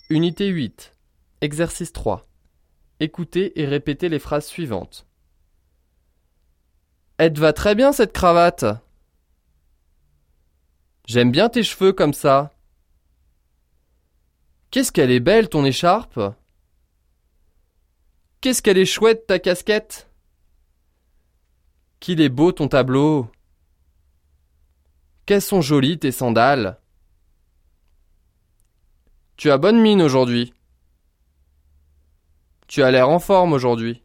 Unité 8. Exercice 3. Écoutez et répétez les phrases suivantes. Elle te va très bien cette cravate. J'aime bien tes cheveux comme ça. Qu'est-ce qu'elle est belle ton écharpe. Qu'est-ce qu'elle est chouette ta casquette. Qu'il est beau ton tableau. Qu'elles sont jolies tes sandales. Tu as bonne mine aujourd'hui. Tu as l'air en forme aujourd'hui.